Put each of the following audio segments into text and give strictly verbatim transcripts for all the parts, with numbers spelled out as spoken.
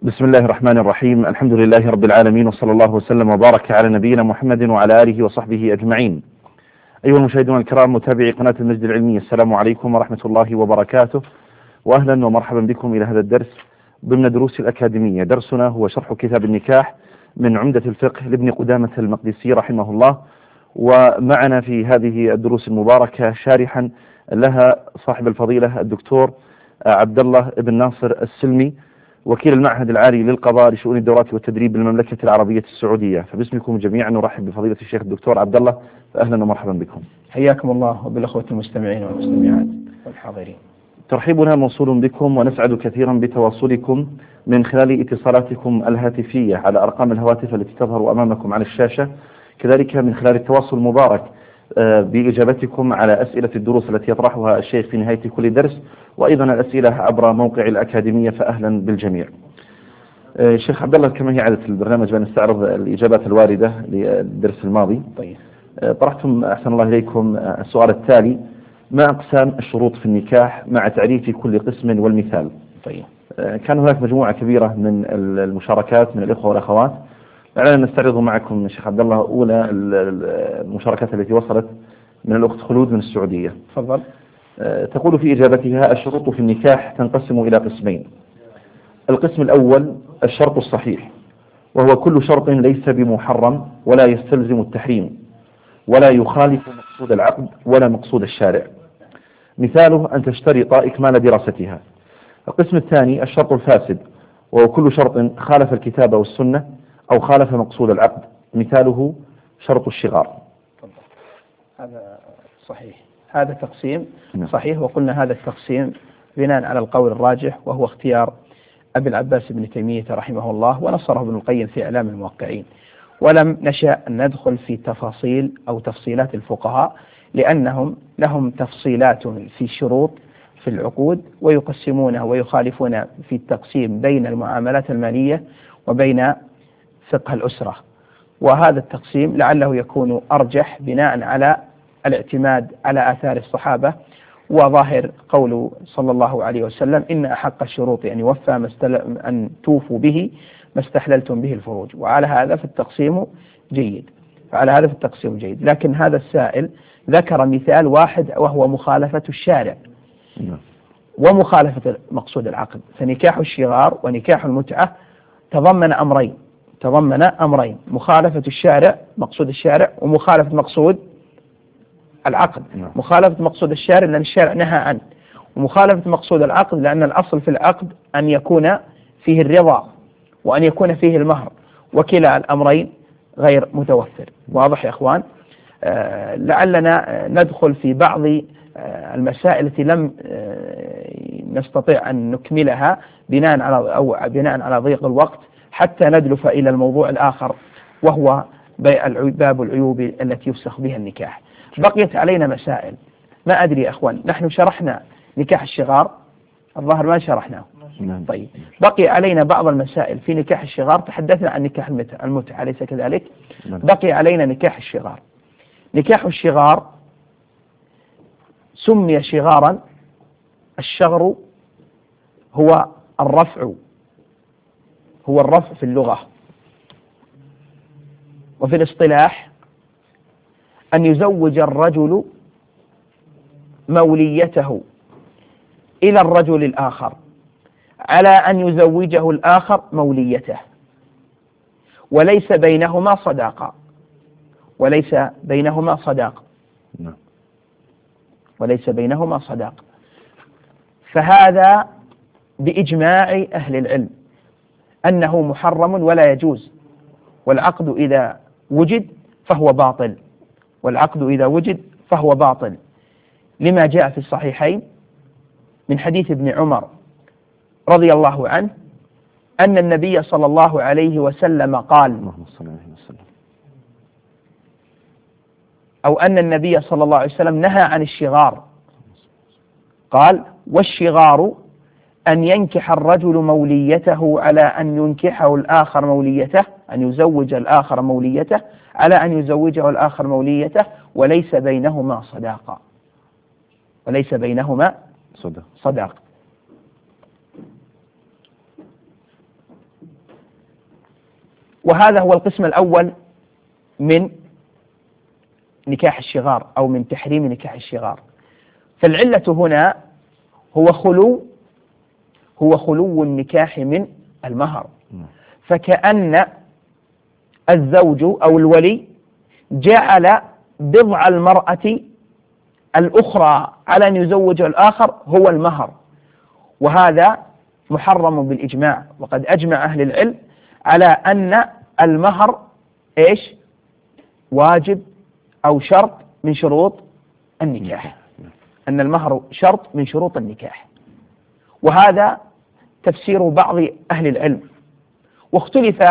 بسم الله الرحمن الرحيم. الحمد لله رب العالمين، وصلى الله وسلم وبارك على نبينا محمد وعلى آله وصحبه أجمعين. أيها المشاهدون الكرام متابعي قناة المجد العلمي، السلام عليكم ورحمة الله وبركاته، وأهلا ومرحبا بكم إلى هذا الدرس ضمن دروس الأكاديمية. درسنا هو شرح كتاب النكاح من عمدة الفقه لابن قدامة المقدسي رحمه الله، ومعنا في هذه الدروس المباركة شارحا لها صاحب الفضيلة الدكتور عبد الله بن ناصر السلمي، وكيل المعهد العالي للقضاء لشؤون الدورات والتدريب بالمملكة العربية السعودية. فباسمكم جميعا نرحب بفضيلة الشيخ الدكتور عبد الله، فأهلا ومرحبا بكم. حياكم الله وبالأخوة المستمعين والمستمعات والحاضرين. ترحيبنا موصول بكم، ونسعد كثيرا بتواصلكم من خلال اتصالاتكم الهاتفية على أرقام الهواتف التي تظهر أمامكم على الشاشة، كذلك من خلال التواصل المبارك بإجابتكم على أسئلة الدروس التي يطرحها الشيخ في نهاية كل درس، وأيضا الأسئلة عبر موقع الأكاديمية، فأهلا بالجميع. شيخ عبد الله، كما هي عادة البرنامج بأن نستعرض الإجابات الواردة للدرس الماضي. طيب. طرحتم أحسن الله إليكم السؤال التالي: ما أقسام الشروط في النكاح مع تعريف كل قسم والمثال؟ طيب. كان هناك مجموعة كبيرة من المشاركات من الإخوة والأخوات، لعلنا نستعرض معكم شيخ عبد الله أولى المشاركات التي وصلت من الأخت خلود من السعودية. تفضل. تقول في إجابتها: الشروط في النكاح تنقسم إلى قسمين. القسم الأول الشرط الصحيح، وهو كل شرط ليس بمحرم ولا يستلزم التحريم ولا يخالف مقصود العقد ولا مقصود الشارع، مثاله أن تشترط إكمال دراستها. القسم الثاني الشرط الفاسد، وهو كل شرط خالف الكتاب والسنة أو خالف مقصود العقد، مثاله شرط الشغار. هذا صحيح، هذا تقسيم صحيح، وقلنا هذا التقسيم بناء على القول الراجح، وهو اختيار أبي العباس بن تيمية رحمه الله، ونصره ابن القيم في إعلام الموقعين. ولم نشأ أن ندخل في تفاصيل أو تفصيلات الفقهاء، لأنهم لهم تفصيلات في الشروط في العقود، ويقسمونها ويخالفون في التقسيم بين المعاملات المالية وبين فقه الأسرة. وهذا التقسيم لعله يكون أرجح بناء على الاعتماد على آثار الصحابة، وظاهر قول صلى الله عليه وسلم: إن أحق الشروط أن يوفى أن توفوا به ما استحللتم به الفروج. وعلى هذا في التقسيم جيد، فعلى هذا في التقسيم جيد. لكن هذا السائل ذكر مثال واحد، وهو مخالفة الشارع ومخالفة مقصود العقد. فنكاح الشغار ونكاح المتعة تضمن أمرين تضمن أمرين مخالفة الشارع مقصود الشارع، ومخالفة مقصود العقد. مخالفة مقصود الشارع لأن الشارع نهى عنه، ومخالفة مقصود العقد لأن الأصل في العقد أن يكون فيه الرضا وأن يكون فيه المهر، وكلا الأمرين غير متوفر. واضح يا أخوان؟ آه لعلنا ندخل في بعض آه المسائل التي لم آه نستطيع أن نكملها بناء على أو بناء على ضيق الوقت، حتى ندلف إلى الموضوع الآخر، وهو باب العيوب التي يفسخ بها النكاح. بقيت علينا مسائل، ما أدري يا أخوان، نحن شرحنا نكاح الشغار، الظاهر ما شرحناه. طيب، بقي علينا بعض المسائل في نكاح الشغار. تحدثنا عن نكاح المتعة، أليس كذلك؟ بقي علينا نكاح الشغار. نكاح الشغار سمي شغارا، الشغر هو الرفع هو الرفع في اللغة، وفي الاصطلاح أن يزوج الرجل موليته إلى الرجل الآخر على أن يزوجه الآخر موليته، وليس بينهما صداقة وليس بينهما صداقة وليس بينهما صداقة فهذا بإجماع أهل العلم أنه محرم ولا يجوز، والعقد إذا وجد فهو باطل والعقد إذا وجد فهو باطل لما جاء في الصحيحين من حديث ابن عمر رضي الله عنه أن النبي صلى الله عليه وسلم قال أو أن النبي صلى الله عليه وسلم نهى عن الشغار، قال: والشغار أن ينكح الرجل موليته على أن ينكحه الآخر موليته، أن يزوج الآخر موليته على أن يزوجه الآخر موليته، وليس بينهما صداقة وليس بينهما صداقة. وهذا هو القسم الأول من نكاح الشغار أو من تحريم نكاح الشغار. فالعلة هنا هو خلو هو خلو النكاح من المهر، فكأن الزوج أو الولي جعل بضع المرأة الأخرى على أن يزوج الآخر هو المهر، وهذا محرم بالإجماع. وقد أجمع أهل العلم على أن المهر إيش؟ واجب أو شرط من شروط النكاح، أن المهر شرط من شروط النكاح، وهذا تفسير بعض أهل العلم. واختلف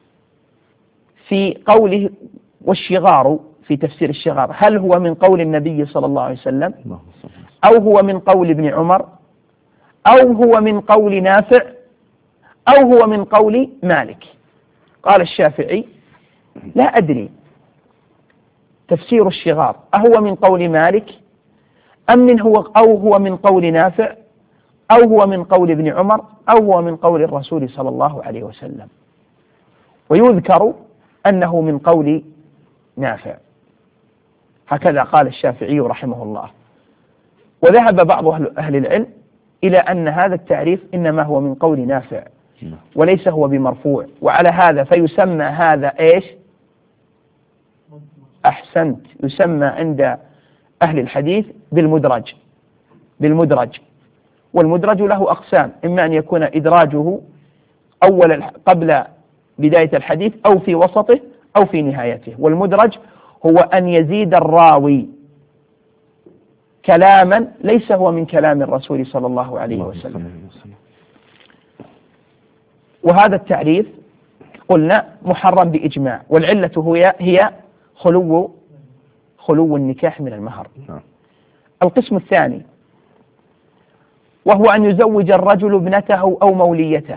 في قوله والشغار في تفسير الشغار، هل هو من قول النبي صلى الله عليه وسلم أو هو من قول ابن عمر أو هو من قول نافع أو هو من قول مالك؟ قال الشافعي لا أدري تفسير الشغار أهو من قول مالك أم من هو أو هو من قول نافع أو هو من قول ابن عمر أو هو من قول الرسول صلى الله عليه وسلم. ويذكر أنه من قول نافع، هكذا قال الشافعي رحمه الله. وذهب بعض أهل العلم إلى أن هذا التعريف إنما هو من قول نافع وليس هو بمرفوع، وعلى هذا فيسمى هذا إيش؟ أحسنت، يسمى عند أهل الحديث بالمدرج بالمدرج والمدرج له أقسام، إما أن يكون إدراجه أول قبل بداية الحديث أو في وسطه أو في نهايته. والمدرج هو أن يزيد الراوي كلاما ليس هو من كلام الرسول صلى الله عليه وسلم. وهذا التعريف قلنا محرم بإجماع، والعلة هي هي خلو خلو النكاح من المهر. القسم الثاني وهو أن يزوج الرجل ابنته أو موليته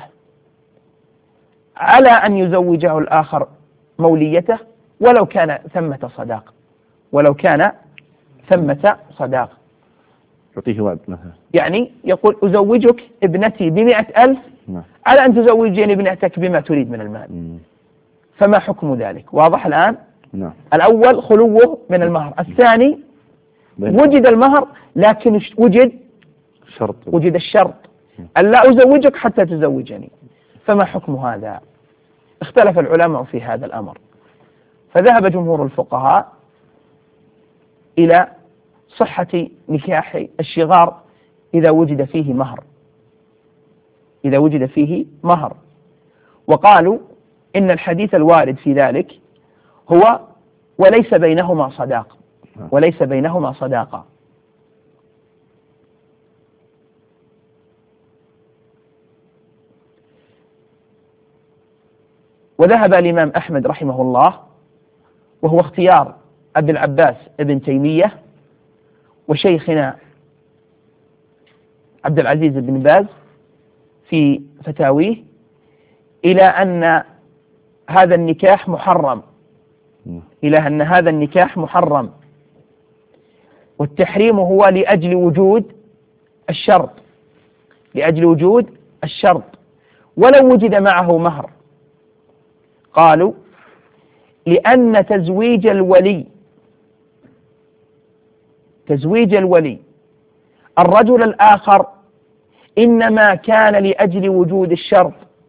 على أن يزوجه الآخر موليته ولو كان ثمة صداق ولو كان ثمة صداق يعطيه وعد مثلا، يعني يقول أزوجك ابنتي بمئة ألف على أن تزوجين ابنتك بما تريد من المال. م. فما حكم ذلك؟ واضح الآن؟ نعم. الأول خلوه من المهر، الثاني وجد المهر لكن وجد شرط وجد الشرط أن لا أزوجك حتى تزوجني. فما حكم هذا؟ اختلف العلماء في هذا الأمر، فذهب جمهور الفقهاء إلى صحة نكاح الشغار إذا وجد فيه مهر إذا وجد فيه مهر وقالوا إن الحديث الوارد في ذلك هو وليس بينهما صداق وليس بينهما صداقة. وذهب الإمام أحمد رحمه الله، وهو اختيار أبي العباس ابن تيمية وشيخنا عبد العزيز بن باز في فتاويه، إلى أن هذا النكاح محرم إلى أن هذا النكاح محرم والتحريم هو لأجل وجود الشرط لأجل وجود الشرط ولو وجد معه مهر. قالوا لأن تزويج الولي تزويج الولي الرجل الآخر إنما كان لأجل وجود الشرط،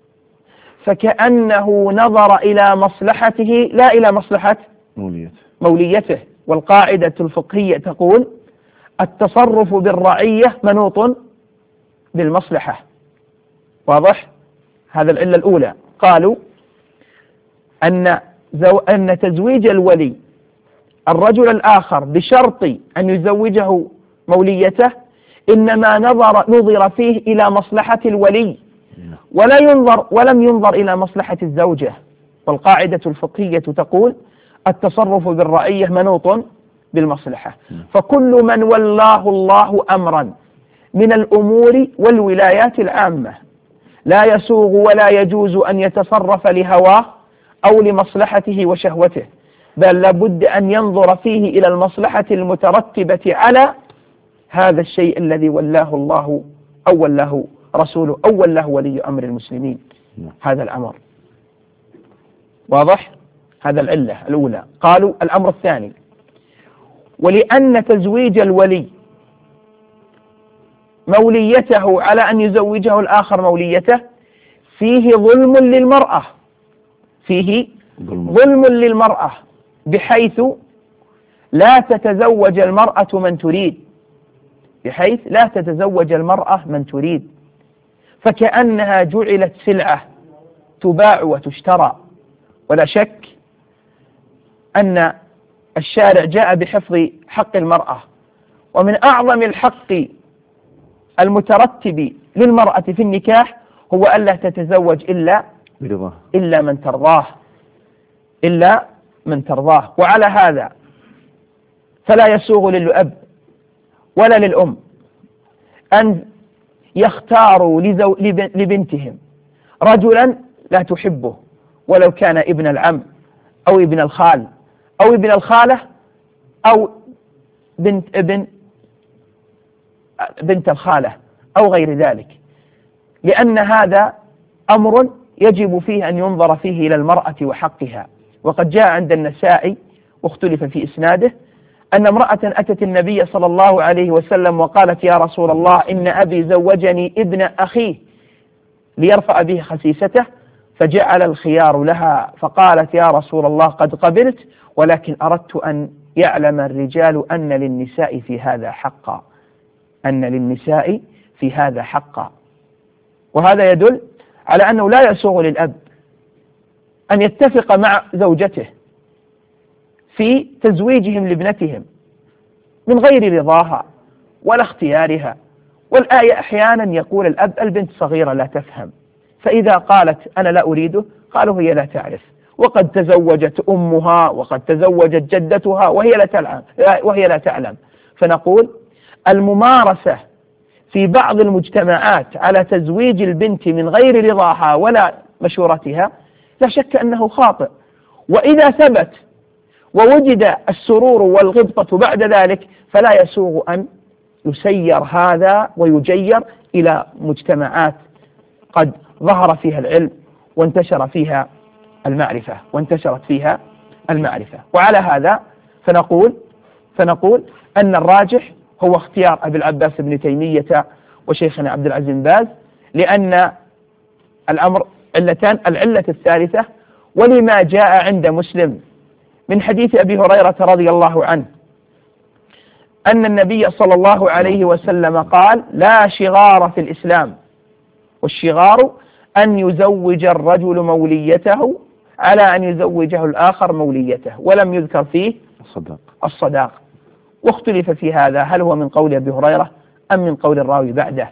فكأنه نظر إلى مصلحته لا إلى مصلحة موليته. والقاعدة الفقهية تقول التصرف بالرعية منوط بالمصلحة. واضح؟ هذا العلة الأولى. قالوا أن زو أن تزويج الولي الرجل الآخر بشرط أن يزوجه موليته إنما نظر نظر فيه إلى مصلحة الولي ولا ينظر ولم ينظر إلى مصلحة الزوجة. والقاعدة الفقهية تقول التصرف بالرعية منوط بالمصلحة. فكل من ولاه الله أمرا من الأمور والولايات العامة لا يسوغ ولا يجوز أن يتصرف لهواه أو لمصلحته وشهوته، بل لابد أن ينظر فيه إلى المصلحة المترتبة على هذا الشيء الذي ولاه الله أو ولاه رسوله أو ولاه ولي أمر المسلمين هذا الأمر. واضح؟ هذا العلة الأولى. قالوا الأمر الثاني: ولأن تزويج الولي موليته على أن يزوجه الآخر موليته فيه ظلم للمرأة، فيه ظلم للمرأة، بحيث لا تتزوج المرأة من تريد، بحيث لا تتزوج المرأة من تريد، فكأنها جعلت سلعة تباع وتشترى. ولا شك أن الشارع جاء بحفظ حق المرأة، ومن أعظم الحق المترتب للمرأة في النكاح هو ألا تتزوج إلا إلا من ترضاه، إلا من ترضاه. وعلى هذا فلا يسوغ للأب ولا للأم أن يختاروا لبنتهم رجلا لا تحبه، ولو كان ابن العم أو ابن الخال أو ابن الخالة أو بنت ابن بنت الخالة أو غير ذلك، لأن هذا أمر يجب فيه أن ينظر فيه إلى المرأة وحقها. وقد جاء عند النسائي واختلف في إسناده أن امرأة أتت النبي صلى الله عليه وسلم وقالت: يا رسول الله، إن أبي زوجني ابن أخيه ليرفع به خسيسته، فجعل الخيار لها، فقالت: يا رسول الله، قد قبلت، ولكن أردت أن يعلم الرجال أن للنساء في هذا حقا، أن للنساء في هذا حقا. وهذا يدل على أنه لا يسوغ للأب أن يتفق مع زوجته في تزويجهم لابنتهم من غير رضاها ولا اختيارها. والآية أحيانا يقول الأب: البنت صغيرة لا تفهم، فإذا قالت أنا لا أريده قالوا هي لا تعرف، وقد تزوجت أمها وقد تزوجت جدتها وهي لا تعلم وهي لا تعلم. فنقول الممارسة في بعض المجتمعات على تزويج البنت من غير رضاها ولا مشورتها لا شك أنه خاطئ، وإذا ثبت ووجد السرور والغبطة بعد ذلك فلا يسوغ أن يسير هذا ويجير إلى مجتمعات قد ظهر فيها العلم وانتشر فيها المعرفة وانتشرت فيها المعرفة. وعلى هذا فنقول فنقول أن الراجح هو اختيار أبي العباس بن تيمية وشيخنا عبد العزيز بن باز، لأن الأمر علتان: العلة الثالثة ولما جاء عند مسلم من حديث أبي هريرة رضي الله عنه أن النبي صلى الله عليه وسلم قال: لا شغار في الإسلام، والشغار أن يزوج الرجل موليته على أن يزوجه الآخر موليته، ولم يذكر فيه الصداق الصداق واختلف في هذا هل هو من قول أبي هريرة أم من قول الراوي بعده.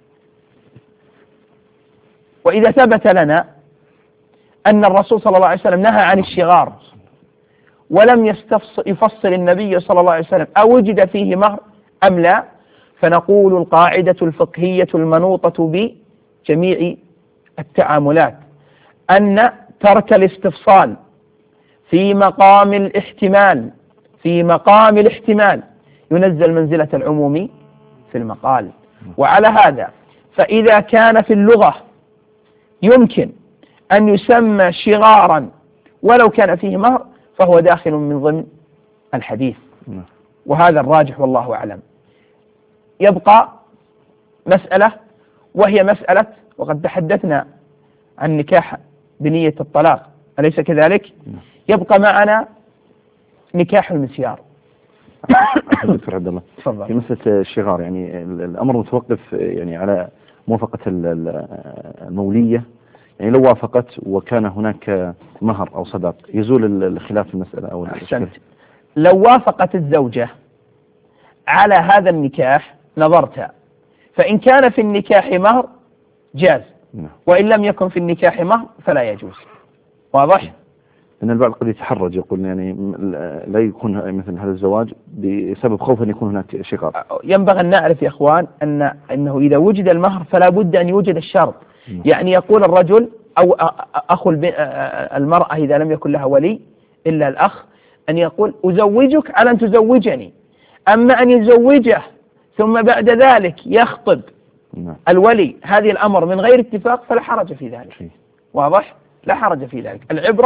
وإذا ثبت لنا أن الرسول صلى الله عليه وسلم نهى عن الشغار ولم يفصل النبي صلى الله عليه وسلم أوجد فيه مهر أم لا، فنقول القاعدة الفقهية المنوطة بجميع التعاملات أن ترك الاستفصال في مقام الاحتمال في مقام الاحتمال ينزل منزلة العموم في المقال. وعلى هذا فإذا كان في اللغة يمكن أن يسمى شغارا ولو كان فيه مهر فهو داخل من ضمن الحديث، وهذا الراجح والله أعلم. يبقى مسألة وهي مسألة، وقد تحدثنا عن نكاح بنية الطلاق أليس كذلك؟ يبقى معنا نكاح المسيار. دكتور عبد الله، في مسألة الشغار يعني الأمر متوقف يعني على موافقة المولية، يعني لو وافقت وكان هناك مهر أو صداق يزول الخلاف في المسألة أو أحسنت. لو وافقت الزوجة على هذا النكاح نظرت، فإن كان في النكاح مهر جاز، وإن لم يكن في النكاح مهر فلا يجوز. واضح؟ إن البعض قد يتحرج يقول يعني لا يكون مثل هذا الزواج بسبب خوف أن يكون هناك شقاق. ينبغي أن نعرف يا إخوان أن أنه إذا وجد المهر فلا بد أن يوجد الشرط. يعني يقول الرجل أو أخو المرأة إذا لم يكن لها ولي إلا الأخ أن يقول أزوجك على أن تزوجني، أما أن يزوجه ثم بعد ذلك يخطب الولي هذه الأمر من غير اتفاق فلا حرج في ذلك. واضح؟ لا حرج في ذلك. العبرة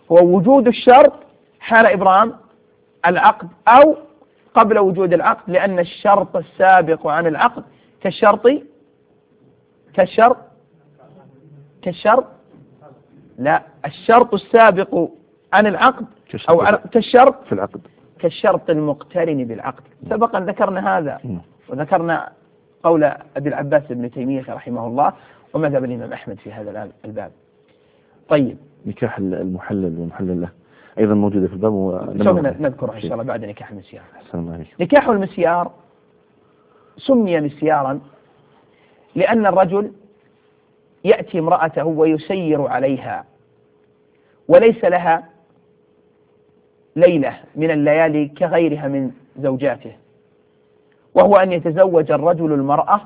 هو وجود الشرط حال إبرام العقد أو قبل وجود العقد، لأن الشرط السابق عن العقد كالشرط كالشرط كالشرط لا الشرط السابق عن العقد أو كالشرط في العقد كالشرط المقترن بالعقد. سبقا ذكرنا هذا وذكرنا قول أبي العباس ابن تيمية رحمه الله ومذهب الإمام أحمد في هذا الباب. طيب نكاح المحلل والمحلل له أيضا موجودة في الباب سوف نذكرها إن شاء الله بعد نكاح المسيار. الله. نكاح المسيار سمي مسيارا لأن الرجل يأتي امرأته ويسير عليها وليس لها ليلة من الليالي كغيرها من زوجاته، وهو أن يتزوج الرجل المرأة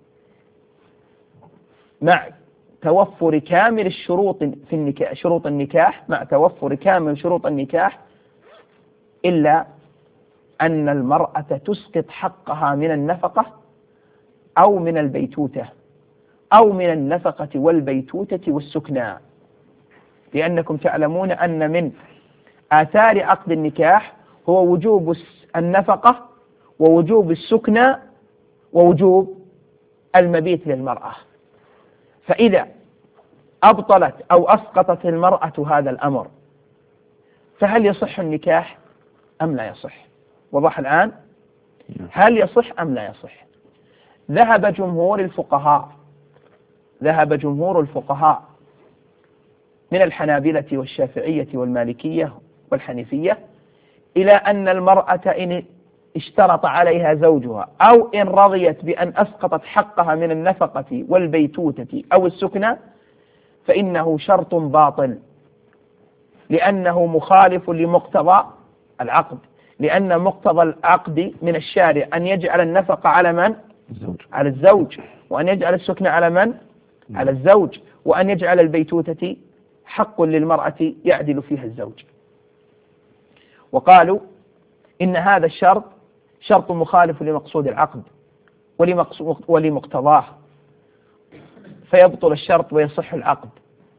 مع توفر كامل الشروط في النكاح شروط النكاح مع توفر كامل شروط النكاح، إلا أن المرأة تسقط حقها من النفقة أو من البيتوتة أو من النفقة والبيتوتة والسكنى، لأنكم تعلمون أن من آثار عقد النكاح هو وجوب النفقة ووجوب السكنى ووجوب المبيت للمرأة. فإذا أبطلت أو أسقطت المرأة هذا الأمر فهل يصح النكاح أم لا يصح؟ وضح الآن، هل يصح أم لا يصح؟ ذهب جمهور الفقهاء ذهب جمهور الفقهاء من الحنابلة والشافعية والمالكية والحنيفية إلى أن المرأة إن اشترط عليها زوجها أو إن رضيت بأن أسقطت حقها من النفقة والبيتوتة أو السكنى فإنه شرط باطل، لأنه مخالف لمقتضى العقد، لأن مقتضى العقد من الشارع أن يجعل النفقة على من؟ الزوج. على الزوج، وأن يجعل السكنى على من؟ على الزوج، وأن يجعل البيتوتة حق للمرأة يعدل فيها الزوج. وقالوا إن هذا الشرط شرط مخالف لمقصود العقد ولمقتضاه، فيبطل الشرط ويصح العقد.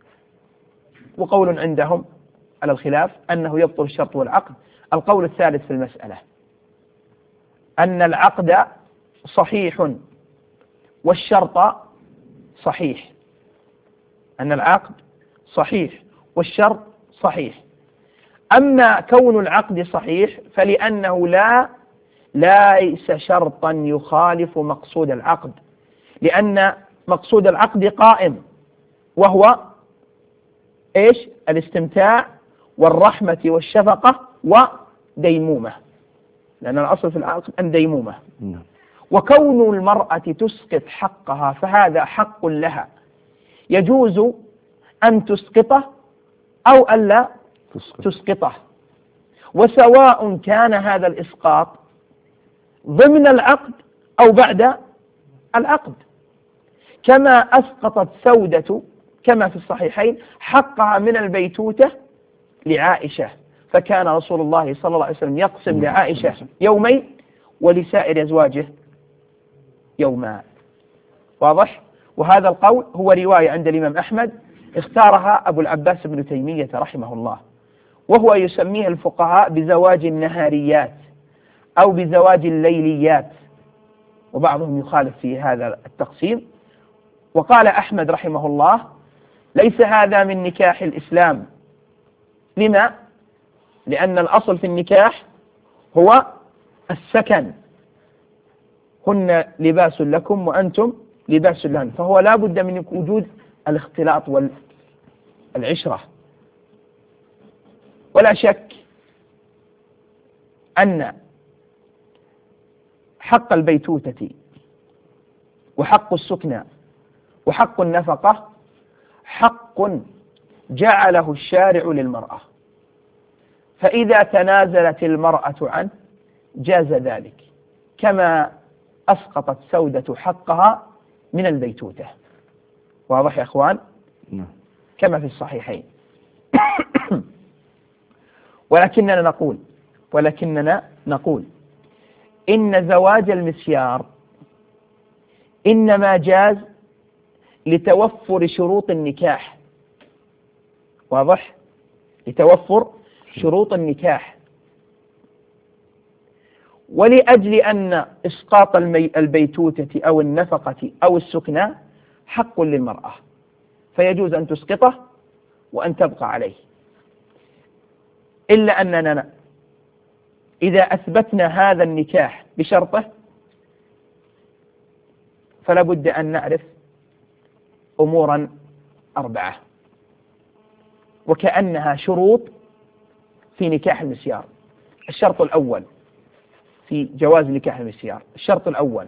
وقول عندهم على الخلاف أنه يبطل الشرط والعقد. القول الثالث في المسألة أن العقد صحيح والشرط صحيح، أن العقد صحيح والشرط صحيح. أما كون العقد صحيح فلأنه لا ليس شرطا يخالف مقصود العقد، لأن مقصود العقد قائم وهو إيش؟ الاستمتاع والرحمة والشفقة وديمومة، لأن الأصل في العقد أن ديمومة. وكون المرأة تسقط حقها فهذا حق لها، يجوز أن تسقطه أو ألا تسقطه، وسواء كان هذا الإسقاط ضمن العقد أو بعد العقد، كما أسقطت سودة كما في الصحيحين حقها من البيتوتة لعائشة، فكان رسول الله صلى الله عليه وسلم يقسم لعائشة يومين ولسائر أزواجه يوما. واضح؟ وهذا القول هو رواية عند الإمام أحمد اختارها أبو العباس بن تيمية رحمه الله، وهو يسميه الفقهاء بزواج النهاريات أو بزواج الليليات، وبعضهم يخالف في هذا التقسيم. وقال أحمد رحمه الله ليس هذا من نكاح الإسلام. لما؟ لأن الأصل في النكاح هو السكن، هن لباس لكم وأنتم لباس لهن، فهو لا بد من وجود الاختلاط والعشرة. ولا شك أن حق البيتوتة وحق السكنى وحق النفقة حق جعله الشارع للمرأة، فإذا تنازلت المرأة عنه جاز ذلك، كما أسقطت سودة حقها من البيتوتة. واضح يا أخوان؟ كما في الصحيحين. ولكننا نقول ولكننا نقول إن زواج المسيار إنما جاز لتوفر شروط النكاح. واضح؟ لتوفر شروط النكاح. ولأجل أن إسقاط البيتوتة أو النفقة أو السكنى حق للمرأة، فيجوز أن تسقطه وأن تبقى عليه، إلا أننا إذا أثبتنا هذا النكاح بشرطه فلا بد أن نعرف أمورا أربعة، وكأنها شروط في نكاح المسيار. الشرط الأول في جواز نكاح المسيار، الشرط الأول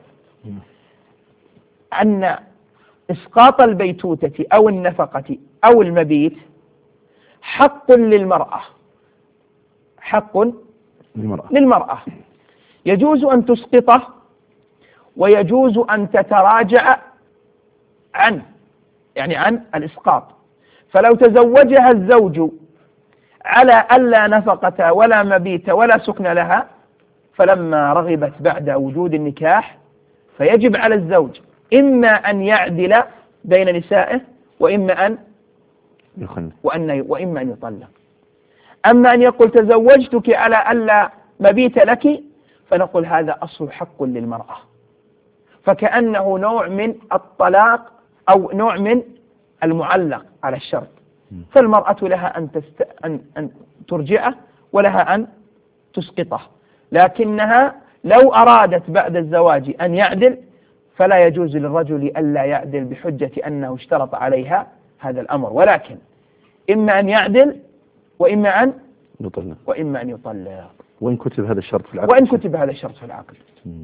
أن إسقاط البيتوتة أو النفقة أو المبيت حق للمرأة، حق للمرأة. للمرأة يجوز أن تسقطه ويجوز أن تتراجع عنه، يعني عن الإسقاط. فلو تزوجها الزوج على ألا نفقة ولا مبيت ولا سكن لها، فلما رغبت بعد وجود النكاح فيجب على الزوج إما أن يعدل بين نسائه وإما أن وأن وإما أن يطلق. أما أن يقول تزوجتك على ألا مبيت لك، فنقول هذا أصل حق للمرأة، فكأنه نوع من الطلاق أو نوع من المعلق على الشرط. فالمرأة لها أن, تست... أن... أن ترجعه ولها أن تسقطه، لكنها لو أرادت بعد الزواج أن يعدل فلا يجوز للرجل ألا يعدل بحجة أنه اشترط عليها هذا الأمر، ولكن إما أن يعدل وإما أن يطلق وإما أن يطلق. وإن كتب هذا الشرط في العقد وإن كتب هذا الشرط في العقد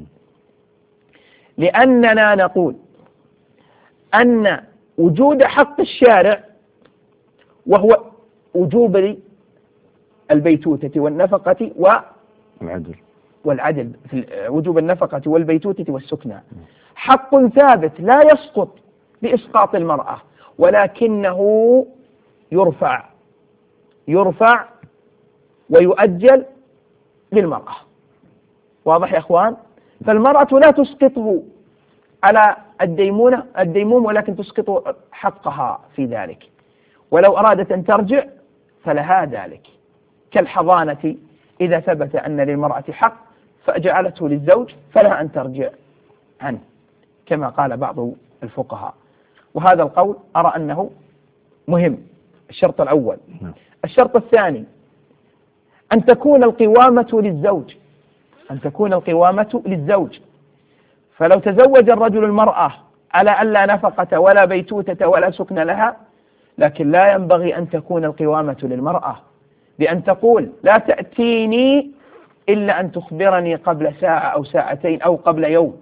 لأننا نقول أن وجود حق الشارع وهو وجوب البيتوتة والنفقة والعدل والعدل في وجوب النفقة والبيتوتة والسكنى حق ثابت لا يسقط بإسقاط المرأة، ولكنه يرفع يرفع ويؤجل للمرأة. واضح يا أخوان؟ فالمرأة لا تسقطه على الديمونة الديموم، ولكن تسقط حقها في ذلك، ولو أرادت أن ترجع فلها ذلك، كالحضانة إذا ثبت أن للمرأة حق فجعلته للزوج فلها أن ترجع عنه كما قال بعض الفقهاء، وهذا القول أرى أنه مهم. الشرط الأول. الشرط الثاني أن تكون القوامة للزوج، أن تكون القوامة للزوج. فلو تزوج الرجل المرأة على ألا نفقة ولا بيتوتة ولا سكن لها، لكن لا ينبغي أن تكون القوامة للمرأة بأن تقول لا تأتيني إلا أن تخبرني قبل ساعة أو ساعتين أو قبل يوم،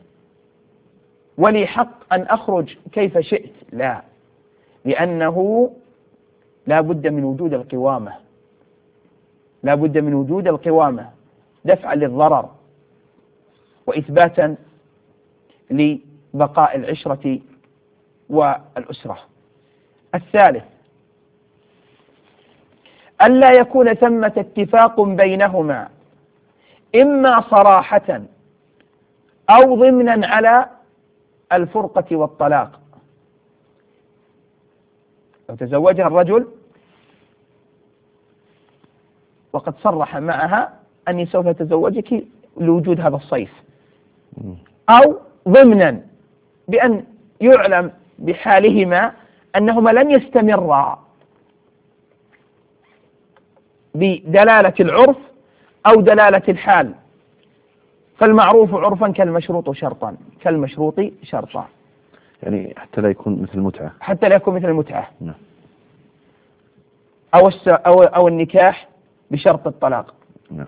ولي حق أن أخرج كيف شئت. لا، لأنه لا بد من وجود القوامة، لا بد من وجود القوامة دفعا للضرر وإثباتا لبقاء العشرة والأسرة. الثالث ألا يكون ثمة اتفاق بينهما إما صراحة أو ضمنا على الفرقة والطلاق. لو تزوجها الرجل وقد صرح معها أني سوف أتزوجك لوجود هذا الصيف، أو ضمنا بأن يعلم بحالهما أنهما لن يستمرا بدلالة العرف أو دلالة الحال، فالمعروف عرفا كالمشروط شرطا كالمشروط شرطا، يعني حتى لا يكون مثل المتعة حتى لا يكون مثل المتعة نعم. أو أو أو النكاح بشرط الطلاق نعم.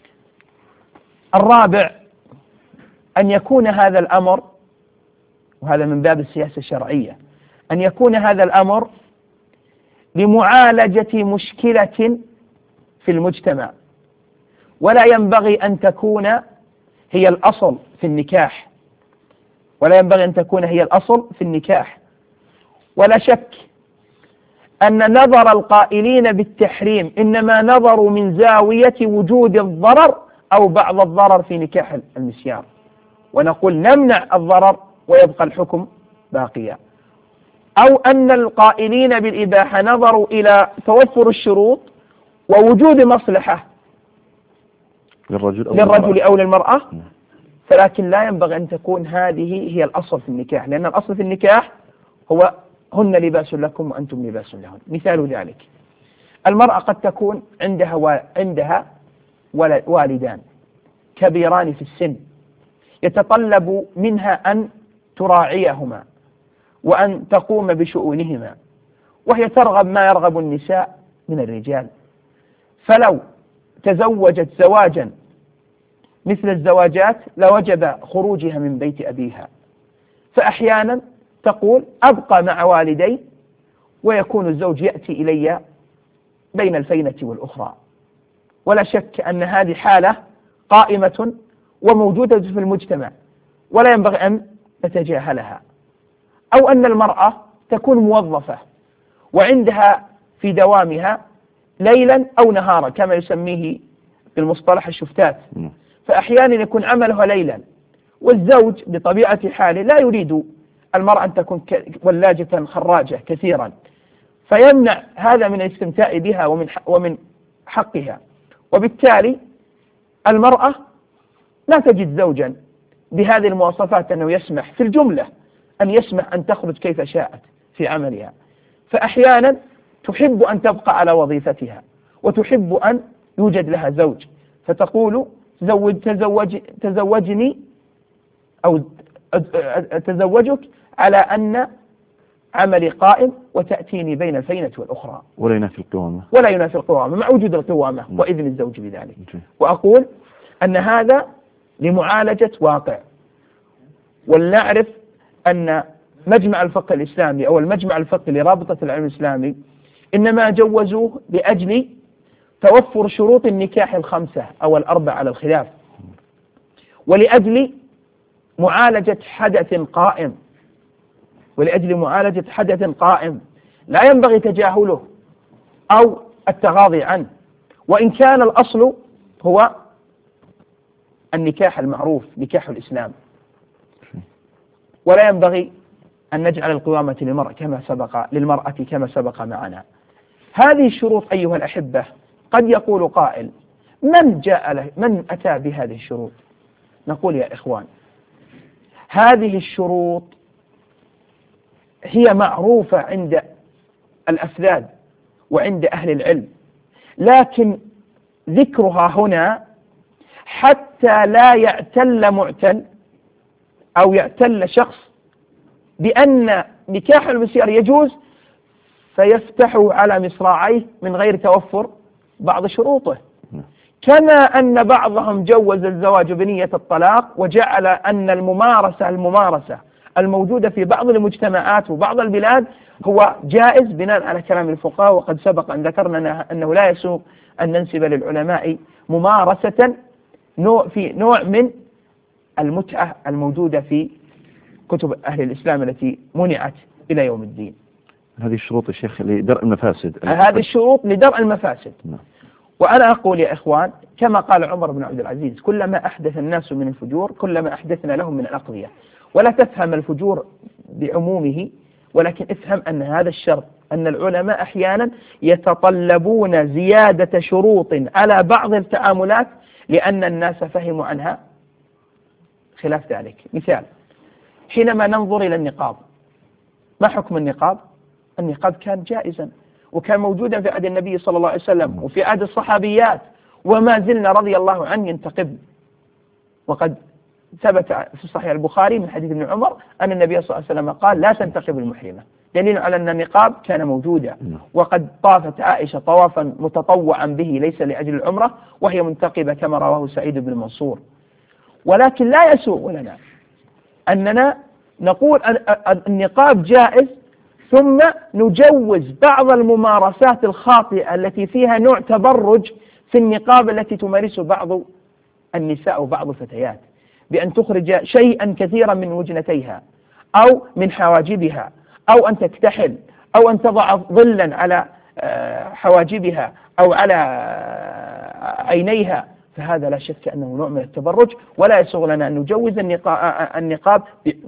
الرابع أن يكون هذا الأمر، وهذا من باب السياسة الشرعية، أن يكون هذا الأمر لمعالجة مشكلة في المجتمع، ولا ينبغي أن تكون هي الأصل في النكاح، ولا ينبغي أن تكون هي الأصل في النكاح. ولا شك أن نظر القائلين بالتحريم إنما نظروا من زاوية وجود الضرر أو بعض الضرر في نكاح المسيار، ونقول نمنع الضرر ويبقى الحكم باقيا. أو أن القائلين بالإباحة نظروا إلى توفر الشروط ووجود مصلحة للرجل أو للرجل أو للمرأة، فلكن لا ينبغي أن تكون هذه هي الأصل في النكاح، لأن الأصل في النكاح هو هن لباس لكم وأنتم لباس لهن. مثال ذلك المرأة قد تكون عندها و... عندها والدان كبيران في السن، يتطلب منها أن تراعيهما وأن تقوم بشؤونهما، وهي ترغب ما يرغب النساء من الرجال، فلو تزوجت زواجا مثل الزواجات لوجب خروجها من بيت أبيها، فأحيانا تقول أبقى مع والدي ويكون الزوج يأتي إلي بين الفينة والأخرى. ولا شك أن هذه حالة قائمة وموجودة في المجتمع ولا ينبغي أن نتجاهلها. أو أن المرأة تكون موظفة وعندها في دوامها ليلا أو نهارا كما يسميه بالمصطلح الشفتات، فأحيانا يكون عملها ليلا والزوج بطبيعة حاله لا يريد المرأة أن تكون ولاجة خراجة كثيرا، فيمنع هذا من الاستمتاع بها ومن ومن حقها، وبالتالي المرأة لا تجد زوجا بهذه المواصفات أنه يسمح في الجملة أن يسمح أن تخرج كيف شاءت في عملها، فأحيانا تحب أن تبقى على وظيفتها وتحب أن يوجد لها زوج، فتقول تزوج تزوج تزوجني أو أتزوجك على أن عملي قائم وتأتيني بين الفينة والأخرى. ولا ينافي القوامة ولا ينافي القوامة مع وجود القوامة وإذن الزوج بذلك. وأقول أن هذا لمعالجة واقع، ولنعرف أن مجمع الفقه الإسلامي أو المجمع الفقهي لرابطة العلم الإسلامي إنما جوزوه لأجل توفر شروط النكاح الخمسة أو الأربع على الخلاف، ولأجل معالجة حدث قائم ولأجل معالجة حدث قائم لا ينبغي تجاهله أو التغاضي عنه، وإن كان الأصل هو النكاح المعروف نكاح الإسلام، ولا ينبغي أن نجعل القوامة للمرأة كما سبق للمرأة كما سبق معنا. هذه الشروط أيها الأحبة قد يقول قائل من جاء له من أتى بهذه الشروط؟ نقول يا إخوان هذه الشروط هي معروفة عند الأفذاذ وعند أهل العلم، لكن ذكرها هنا حتى لا يعتل معتل أو يعتل شخص بأن نكاح المسيار يجوز فيفتح على مصراعيه من غير توفر بعض شروطه، كما أن بعضهم جوز الزواج بنية الطلاق وجعل أن الممارسة الممارسة الموجودة في بعض المجتمعات وبعض البلاد هو جائز بناء على كلام الفقهاء، وقد سبق أن ذكرنا أنه لا يسوغ أن ننسب للعلماء ممارسة نوع في نوع من المتعة الموجودة في كتب أهل الإسلام التي منعت إلى يوم الدين. هذه الشروط يا شيخ لدرء المفاسد. هذه الشروط لدرء المفاسد. نعم. وأنا أقول يا إخوان كما قال عمر بن عبد العزيز كلما أحدث الناس من الفجور كلما أحدثنا لهم من الأقضية، ولا تفهم الفجور بعمومه، ولكن افهم أن هذا الشرط أن العلماء أحيانا يتطلبون زيادة شروط على بعض التعاملات لأن الناس فهموا عنها خلاف ذلك. مثال حينما ننظر إلى النقاب، ما حكم النقاب؟ النقاب كان جائزا وكان موجودا في عهد النبي صلى الله عليه وسلم وفي عهد الصحابيات، وما زلنا رضي الله عنه ينتقب، وقد ثبت في صحيح البخاري من حديث ابن عمر أن النبي صلى الله عليه وسلم قال لا تنتقب المحرمة، دليل على أن النقاب كان موجودا. وقد طافت عائشة طوافا متطوعا به ليس لأجل العمرة وهي منتقبة كما رواه سعيد بن منصور. ولكن لا يسوغ لنا أننا نقول النقاب جائز ثم نجوز بعض الممارسات الخاطئة التي فيها نوع تبرج في النقاب التي تمارسه بعض النساء وبعض الفتيات، بأن تخرج شيئا كثيرا من وجنتيها أو من حواجبها أو أن تكتحل أو أن تضع ظلا على حواجبها أو على عينيها، فهذا لا شك أنه نوع من التبرج، ولا يسوغ لنا أن نجوز النقاب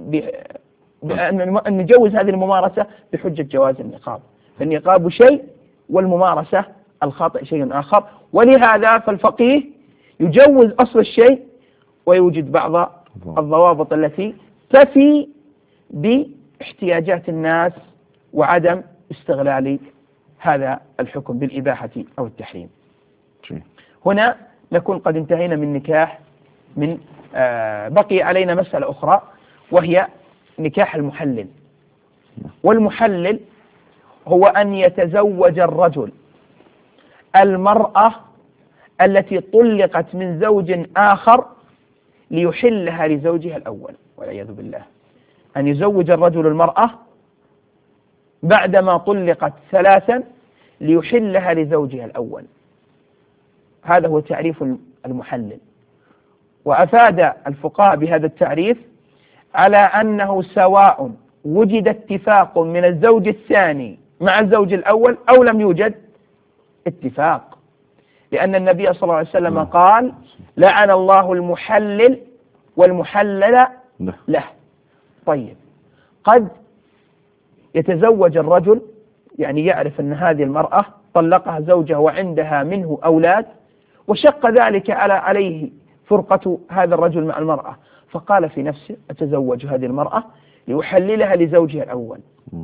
أن نجوز هذه الممارسة بحجة جواز النقاب. فالنقاب شيء والممارسة الخاطئ شيء آخر. ولهذا فالفقيه يجوز أصل الشيء ويوجد بعض الضوابط التي تفي باحتياجات الناس وعدم استغلال هذا الحكم بالإباحة أو التحريم. هنا نكون قد انتهينا من نكاح من آه بقي علينا مسألة أخرى وهي نكاح المحلل. والمحلل هو أن يتزوج الرجل المرأة التي طلقت من زوج آخر ليحلها لزوجها الأول والعياذ بالله. أن يزوج الرجل المرأة بعدما طلقت ثلاثا ليحلها لزوجها الأول. هذا هو تعريف المحلل. وأفاد الفقهاء بهذا التعريف على أنه سواء وجد اتفاق من الزوج الثاني مع الزوج الأول أو لم يوجد اتفاق، لأن النبي صلى الله عليه وسلم قال لعن الله المحلل والمحلل له. طيب، قد يتزوج الرجل يعني يعرف أن هذه المرأة طلقها زوجها وعندها منه أولاد وشق ذلك على عليه فرقة هذا الرجل مع المرأة، فقال في نفسه أتزوج هذه المرأة ليحللها لزوجها الأول.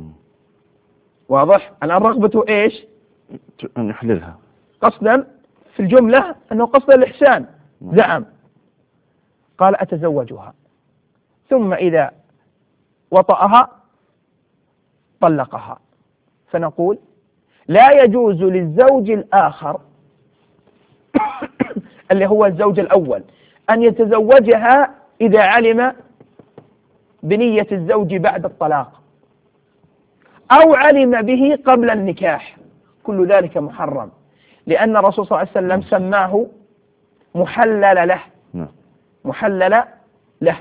واضح؟ الآن رغبته إيش؟ أن يحللها قصدا في الجملة أنه قصد الإحسان. زعم قال أتزوجها، ثم إذا وطأها طلقها. فنقول لا يجوز للزوج الآخر اللي هو الزوج الأول أن يتزوجها إذا علم بنية الزوج بعد الطلاق أو علم به قبل النكاح. كل ذلك محرم، لأن الرسول صلى الله عليه وسلم سماه محلل له، محلل له،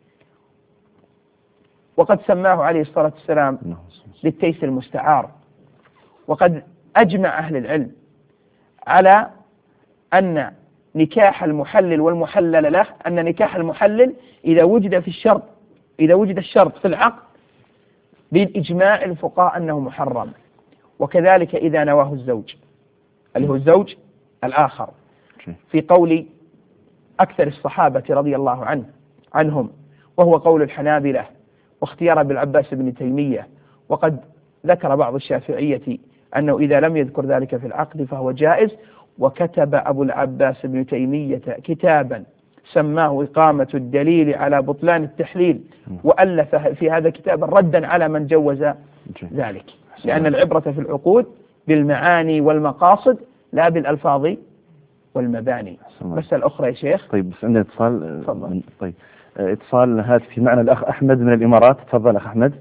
وقد سماه عليه الصلاة والسلام للتيس المستعار. وقد أجمع أهل العلم على أن نكاح المحلل والمحلل له، أن نكاح المحلل إذا وجد في الشرط إذا وجد الشرط في العقد بالإجماع الفقهاء أنه محرم، وكذلك إذا نواه الزوج اللي هو الزوج الآخر، في قول أكثر الصحابة رضي الله عنه عنهم، وهو قول الحنابلة واختيار ابن العباس بن تيمية. وقد ذكر بعض الشافعية أنه إذا لم يذكر ذلك في العقد فهو جائز. وكتب أبو العباس بن تيمية كتابا سماه إقامة الدليل على بطلان التحليل، وألف في هذا كتابا ردا على من جوز ذلك، لأن العبرة في العقود بالمعاني والمقاصد لا بالألفاظ والمباني. مسألة أخرى يا شيخ. طيب، بس عندنا اتصال. من... طيب، اتصال هاتفي معنا الأخ أحمد من الإمارات. تفضل أخ أحمد.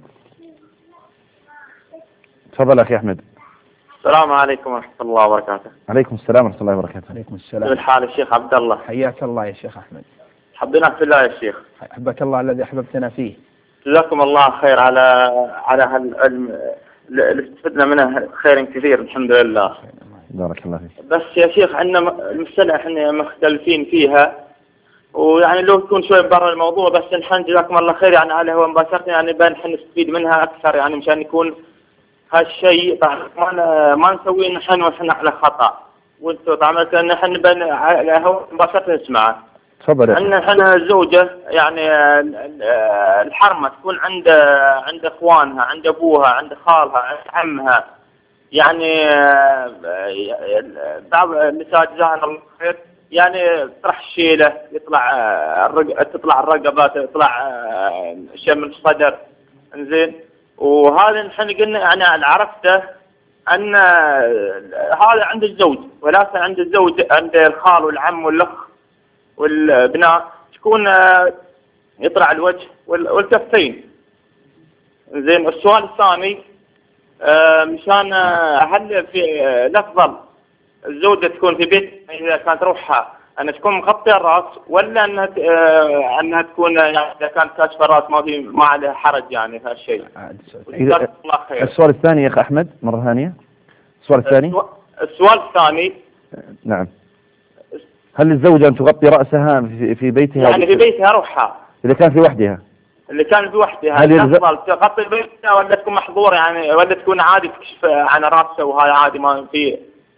تفضل أخي أحمد. السلام عليكم ورحمة الله وبركاته. عليكم السلام ورحمة الله وبركاته. عليكم السلام. كيف الحال الشيخ عبد الله؟ حياك الله يا شيخ أحمد. حبيناك في الله يا شيخ. أحبك الله الذي أحببتنا فيه. جزاكم الله خير على على هالعلم اللي استفدنا منه خير كثير الحمد لله. بارك الله فيك. بس يا شيخ عندنا المسألة احنا مختلفين فيها، ويعني لو تكون شوي برا الموضوع، بس نحن جزاكم الله خير يعني على هو مباشرة يعني بان نحن نستفيد منها أكثر، يعني مشان يكون هالشيء ما ما نسويه نحن ونحن على خطأ، وانتم تعملت ان نحن بن على هو مباشرة نسمعه. تفضل. ان احنا الزوجة يعني الحرمة تكون عند عند اخوانها، عند ابوها، عند خالها، عند عمها، يعني بعض النساء جزاهن الله خير يعني تطرح الشيلة، يطلع الرق... تطلع الرقبات، يطلع شيء من الصدر، انزين. وهذا نحن قلنا يعني عرفته ان هذا عند الزوج، ولكن عند الزوج عند الخال والعم والاخ والابناء تكون يطلع الوجه والكفين. زين. السؤال الثاني مشان هل في الافضل الزوجة تكون في بيت اذا كانت روحها أن تكون مغطية الرأس، ولا أنها أنها تكون يعني إذا كانت كاشفة الرأس ما في ما عليها حرج يعني في هالشيء؟ الله خير. السؤال الثاني يا أخ أحمد مرة ثانية. السؤال الثاني. السؤال الثاني. نعم. هل للزوجة أن تغطي رأسها في في بيتها؟ يعني في بيتها روحها. إذا كان في وحدها. اللي كان في وحدها. هل الأفضل تغطي بيتها ولا تكون محظورة يعني، ولا تكون عادي تكشف عن رأسها وهاي عادي ما في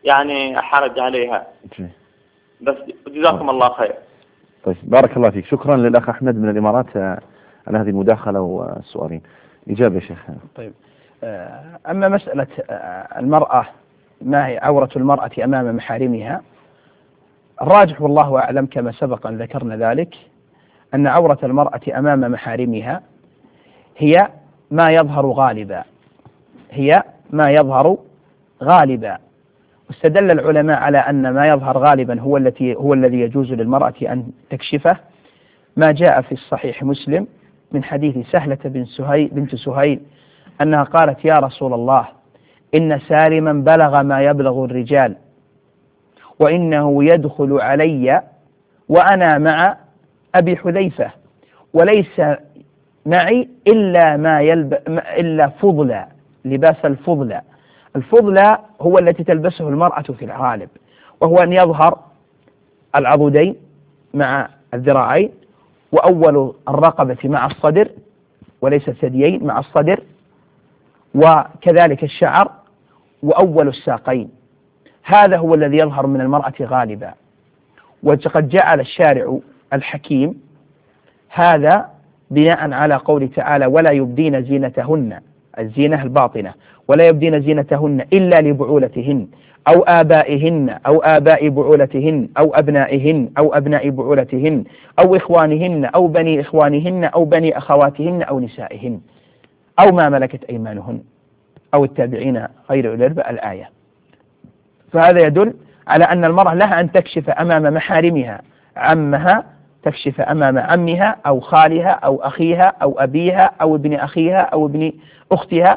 يعني حرج عليها. جي. بس جزاكم الله خير. طيب بارك الله فيك، شكرا للأخ أحمد من الإمارات على هذه المداخلة والسؤالين. إجابة يا شيخ. طيب أما مسألة المرأة ما هي عورة المرأة أمام محارمها، الراجح والله أعلم كما سبق أن ذكرنا ذلك أن عورة المرأة أمام محارمها هي ما يظهر غالبا، هي ما يظهر غالبا. واستدل العلماء على أن ما يظهر غالبا هو التي هو الذي يجوز للمرأة أن تكشفه، ما جاء في الصحيح مسلم من حديث سهلة بن سهيل بنت سهيل أنها قالت: يا رسول الله، إن سالما بلغ ما يبلغ الرجال، وإنه يدخل علي وأنا مع أبي حذيفة، وليس معي إلا ما يلب إلا فضلا، لباس الفضلا. الفضلا هو التي تلبسه المرأة في الغالب، وهو أن يظهر العضدين مع الذراعين، وأول الرقبة مع الصدر، وليس الثديين، مع الصدر، وكذلك الشعر، وأول الساقين. هذا هو الذي يظهر من المرأة غالبا. وقد جعل الشارع الحكيم هذا بناء على قوله تعالى: ولا يبدين زينتهن، الزينة الباطنة، ولا يبدين زينتهن إلا لبعولتهن أو آبائهن أو آباء بعولتهن أو أبنائهن أو أبناء بعولتهن أو إخوانهن أو بني إخوانهن أو بني أخواتهن أو نسائهن أو ما ملكت أيمانهن أو التابعين غير أولي الإرباء، الآية. فهذا يدل على أن المرأة لها أن تكشف أمام محارمها، عمها تكشف أمام عمها أو خالها أو أخيها أو أبيها أو ابن أخيها أو ابن أختها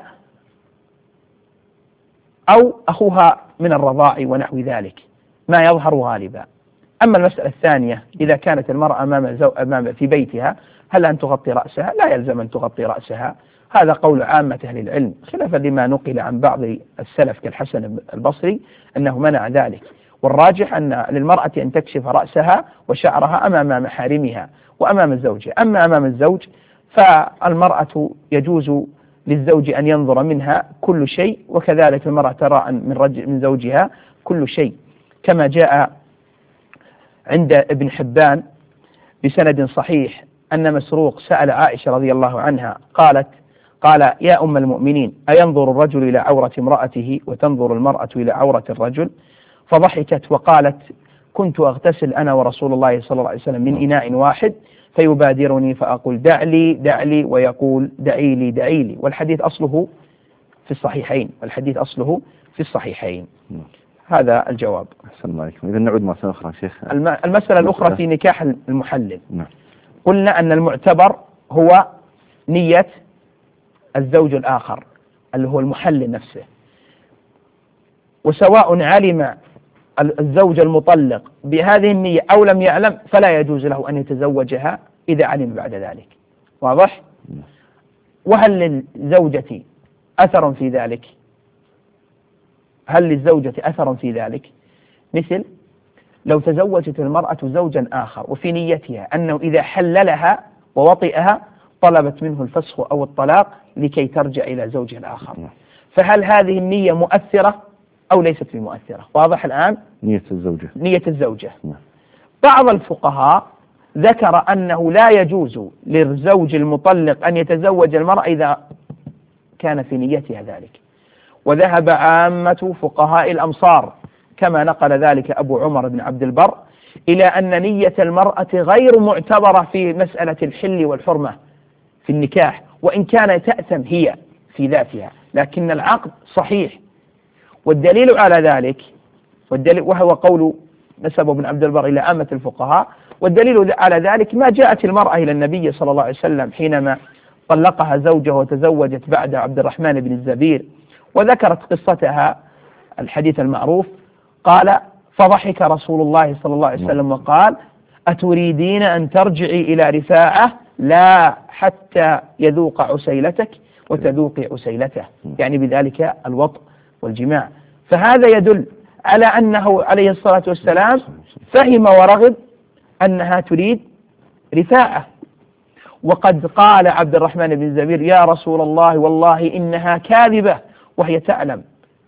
أو أخوها من الرضاع ونحو ذلك، ما يظهر غالبا. أما المسألة الثانية، إذا كانت المرأة أمام, زو... أمام في بيتها، هل أن تغطي رأسها؟ لا يلزم أن تغطي رأسها، هذا قول عامة أهل العلم، خلافا لما نقل عن بعض السلف كالحسن البصري أنه منع ذلك. والراجح أن للمرأة أن تكشف رأسها وشعرها أمام محارمها وأمام الزوج. أما أمام الزوج فالمرأة يجوز للزوج أن ينظر منها كل شيء، وكذلك المرأة ترى من رجل من زوجها كل شيء، كما جاء عند ابن حبان بسند صحيح أن مسروق سأل عائشة رضي الله عنها قالت قال: يا أم المؤمنين، أينظر الرجل إلى عورة امرأته وتنظر المرأة إلى عورة الرجل؟ فضحكت وقالت: كنت أغتسل أنا ورسول الله صلى الله عليه وسلم من إناء واحد، فيبادرني فأقول دع لي دع لي، ويقول دعي لي دعي لي. والحديث أصله في الصحيحين، والحديث أصله في الصحيحين. هذا الجواب. أحسن الله عليكم. إذا نعود مسألة أخرى شيخ. المسألة الأخرى في نكاح المحلل. نعم. قلنا أن المعتبر هو نية الزوج الآخر اللي هو المحلل نفسه، وسواء علم الزوج المطلق بهذه النية أو لم يعلم فلا يجوز له أن يتزوجها إذا علم بعد ذلك. واضح؟ وهل للزوجة أثر في ذلك؟ هل للزوجة أثر في ذلك؟ مثل لو تزوجت المرأة زوجا آخر وفي نيتها أنه إذا حللها ووطئها طلبت منه الفسخ أو الطلاق لكي ترجع إلى زوجها الآخر، فهل هذه النية مؤثرة أو ليست بمؤثرة؟ واضح الآن؟ نية الزوجة. نية الزوجة. بعض الفقهاء ذكر أنه لا يجوز للزوج المطلق أن يتزوج المرأة إذا كان في نيتها ذلك، وذهب عامة فقهاء الأمصار كما نقل ذلك أبو عمر بن عبد البر إلى أن نية المرأة غير معتبرة في مسألة الحل والحرمة في النكاح، وإن كان تأثم هي في ذاتها، لكن العقد صحيح. والدليل على ذلك والدليل وهو قول نسب ابن عبد البر إلى عامة الفقهاء، والدليل على ذلك ما جاءت المرأة إلى النبي صلى الله عليه وسلم حينما طلقها زوجها وتزوجت بعد عبد الرحمن بن الزبير، وذكرت قصتها الحديث المعروف، قال: فضحك رسول الله صلى الله عليه وسلم وقال: أتريدين أن ترجعي إلى رفاعة؟ لا، حتى يذوق عسيلتك وتذوقي عسيلته، يعني بذلك الوطء والجماع. فهذا يدل على أنه عليه الصلاة والسلام فهم ورغب أنها تريد رفاعة. وقد قال عبد الرحمن بن الزبير: يا رسول الله والله إنها كاذبة وهي تعلم،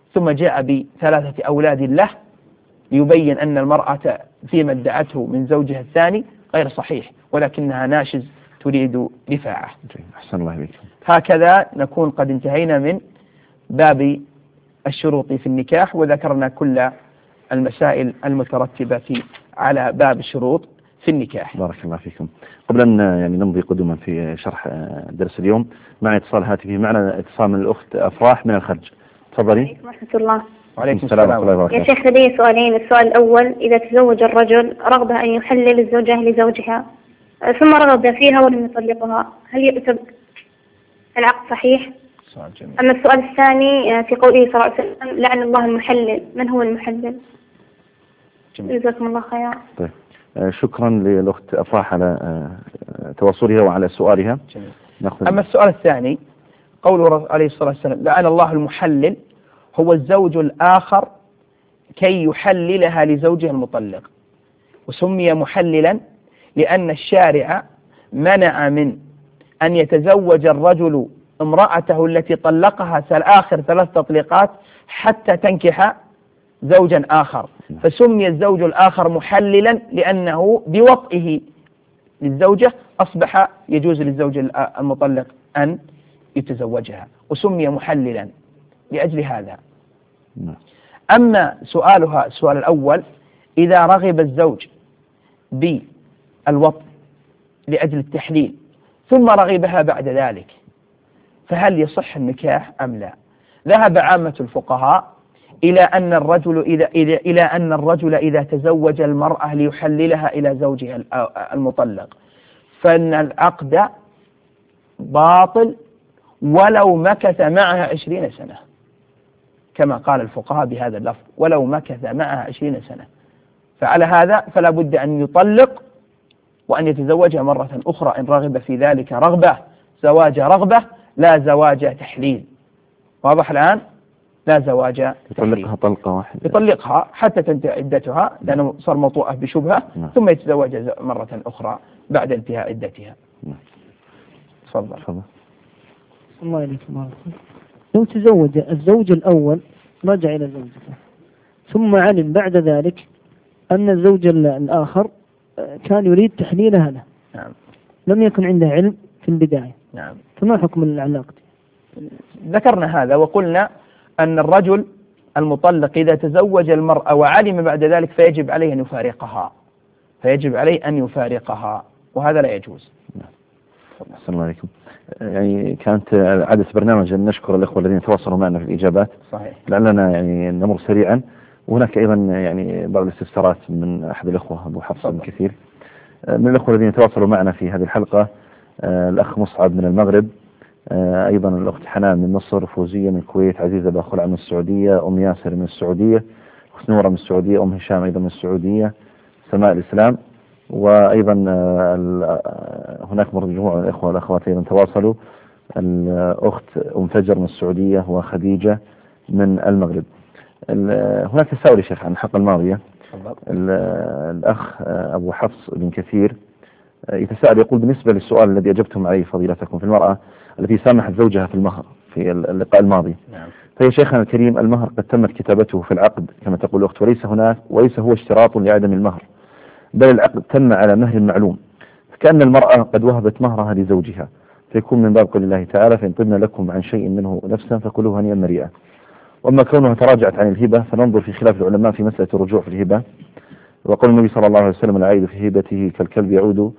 ثم جاء بثلاثة أولاد له ليبين أن المرأة فيما ادعته من زوجها الثاني غير صحيح، ولكنها ناشز تريد رفاعة. أحسن الله إليك. هكذا نكون قد انتهينا من باب الشروط في النكاح، وذكرنا كل المسائل المترتبة على باب الشروط في النكاح. بارك الله فيكم. قبل أن يعني نمضي قدما في شرح درس اليوم، مع اتصال هاتفي معنا اتصال من الأخت أفراح من الخرج. تفضلي. عليكم ورحمة الله. وعليكم السلام ورحمة الله وبركاته. يا شيخ لدي سؤالين. السؤال الأول: إذا تزوج الرجل رغبة أن يحلل الزوجة لزوجها ثم رغب فيها ولم يطلقها، هل يكتب العقد صحيح؟ سؤال جميل. أما السؤال الثاني في قوله صلى الله عليه وسلم: لعن الله المحلل، من هو المحلل؟ جزاكم الله خيرا. طيب. شكرا للأخت أفراح على تواصلها وعلى سؤالها. أما السؤال الثاني، قوله عليه الصلاة والسلام: لعن الله المحلل، هو الزوج الآخر كي يحللها لزوجها المطلق، وسمي محللا لأن الشارع منع من أن يتزوج الرجل امرأته التي طلقها آخر ثلاث تطليقات حتى تنكح زوجا آخر، فسمي الزوج الآخر محللا لأنه بوطئه للزوجة أصبح يجوز للزوج المطلق أن يتزوجها، وسمي محللا لأجل هذا. أما سؤالها السؤال الأول: إذا رغب الزوج بالوطء لأجل التحليل ثم رغبها بعد ذلك، فهل يصح النكاح أم لا؟ ذهب عامة الفقهاء إلى أن الرجل إذا إلى إلى أن الرجل إذا تزوج المرأة ليحللها إلى زوجها المطلق فإن العقد باطل ولو مكث معها عشرين سنة، كما قال الفقهاء بهذا اللفظ: ولو مكث معها عشرين سنة. فعلى هذا فلا بد أن يطلق وأن يتزوجها مرة أخرى إن رغب في ذلك رغبة، زواج رغبة لا زواج تحليل. واضح الآن؟ لا زواج تحليل. يطلقها طلقة واحدة، يطلقها حتى تنتهي عدتها لأنه صار موطوءة بشبهة، نعم. ثم يتزوج مرة أخرى بعد انتهاء عدتها. نعم. تفضل. تفضل. الله عليكم. لو تزوج الزوج الأول رجع إلى زوجته ثم علم بعد ذلك أن الزوج الآخر كان يريد تحليلها له، نعم. لم يكن عنده علم في البداية، نعم. فما حكم العلاقة؟ ذكرنا هذا وقلنا أن الرجل المطلق إذا تزوج المرأة وعلم بعد ذلك فيجب عليه أن يفارقها، فيجب عليه أن يفارقها، وهذا لا يجوز. أحسن الله عليكم. يعني كانت عادة برنامج أن نشكر الإخوة الذين تواصلوا معنا في الإجابات. صحيح. لعلنا يعني نمر سريعا، وهناك أيضا يعني بعض الاستفسارات من أحد الإخوة أبو حفص بن كثير. من الإخوة الذين تواصلوا معنا في هذه الحلقة: الأخ مصعب من المغرب، أيضا الأخت حنان من مصر، فوزية من الكويت، عزيزة باخلع من السعودية، أم ياسر من السعودية، أخت نورة من السعودية، أم هشام أيضا من السعودية، سماء الإسلام، وأيضا هناك مجموعة من الإخوة والأخوات أيضا تواصلوا: الأخت أم فجر من السعودية وخديجة من المغرب. هناك تساؤل يا شيخ عن الحلقة الماضية. الأخ أبو حفص بن كثير يتساءل، يقول: بالنسبة للسؤال الذي أجبتم عليه فضيلتكم في المرأة التي سامحت زوجها في المهر في اللقاء الماضي، نعم. فيا شيخنا الكريم، المهر قد تمت كتابته في العقد كما تقول الأخت، وليس هناك وليس هو اشتراط لعدم المهر، بل العقد تم على مهر معلوم، فكأن المرأة قد وهبت مهرها لزوجها، فيكون من باب قول الله تعالى: فإن طبن لكم عن شيء منه نفسا فكلوه هنيئا مريئا. وأما كونها تراجعت عن الهبة فننظر في خلاف العلماء في مسألة الرجوع في الهبة، وقال النبي صلى الله عليه وسلم: العائد في هبته كالكلب يعود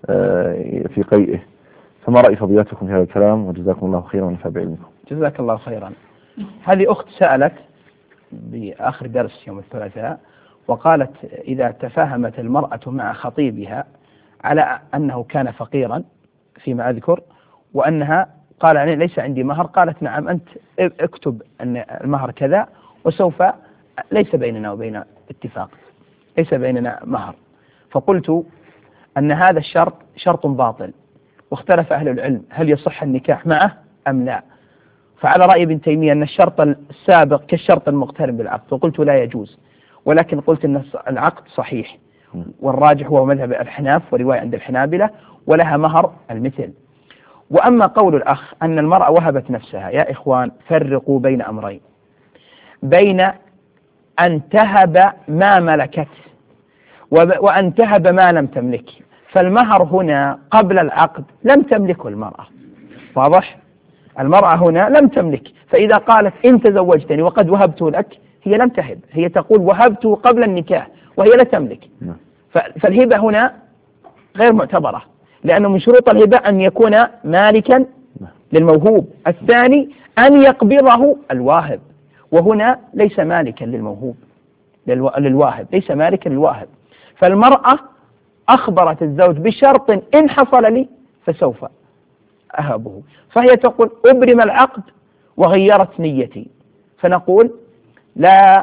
في قيئه. فما رأي فضيلتكم في هذا الكلام؟ وجزاكم الله خيرا ونفع بعلمكم. جزاك الله خيرا. هذه أخت سألت بآخر درس يوم الثلاثاء وقالت: إذا تفاهمت المرأة مع خطيبها على أنه كان فقيرا فيما أذكر، وأنها قال: يعني ليس عندي مهر، قالت: نعم، أنت اكتب أن المهر كذا وسوف، ليس بيننا وبين اتفاق، ليس بيننا مهر. فقلت أن هذا الشرط شرط باطل، واختلف أهل العلم هل يصح النكاح معه أم لا. فعلى رأي ابن تيمية أن الشرط السابق كالشرط المقترن بالعقد، وقلت لا يجوز، ولكن قلت أن العقد صحيح، والراجح هو مذهب الحناف ورواية عند الحنابلة، ولها مهر المثل. وأما قول الأخ أن المرأة وهبت نفسها، يا إخوان فرقوا بين أمرين: بين أن تهب ما ملكت وأن تهب ما لم تملك. فالمهر هنا قبل العقد لم تملكه المرأة، واضح؟ المرأة هنا لم تملك، فإذا قالت إن تزوجتني وقد وهبته لك هي لم تهب، هي تقول وهبته قبل النكاح وهي لا تملك. فالهبة هنا غير معتبرة، لأنه من شروط الهبة أن يكون مالكا للموهوب. الثاني أن يقبضه الواهب، وهنا ليس مالكا للموهوب للواهب، ليس مالكا للواهب. فالمرأة أخبرت الزوج بشرط إن حصل لي فسوف أهبه، فهي تقول أبرم العقد وغيرت نيتي، فنقول لا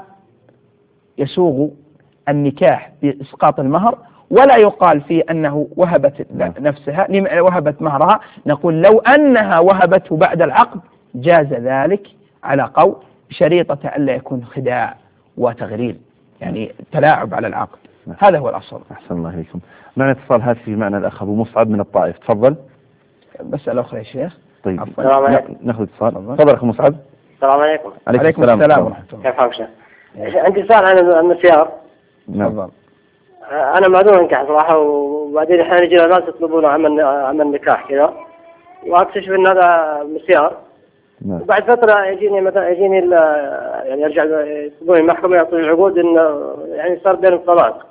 يسوغ النكاح بإسقاط المهر، ولا يقال فيه أنه وهبت نفسها وهبت مهرها. نقول لو أنها وهبته بعد العقد جاز ذلك على قول شريطة ألا يكون خداع وتغرير، يعني تلاعب على العقد. هذا هو الأصل. أحسن الله إليكم. معنا اتصال هاتفي معنا الأخ أبو مصعب من الطائف، تفضل. مسألة أخرى يا شيخ. طيب ناخذ اتصال. تفضل أخ مصعب. السلام عليكم. عليكم السلام, السلام ورحمة الله. كيف حالك شيخ؟ عندي سؤال عن المسيار. تفضل. أنا معذور أنكح صراحة، وبعدين أحيانا يجي ناس يطلبون عمل عمل نكاح كذا، وأكتشف إن هذا مسيار. نعم. وبعد فترة يجيني مثلا يجيني يعني يرجع يطلبون المحكمة يعطوني العقود إنه يعني صار بينهم طلاق.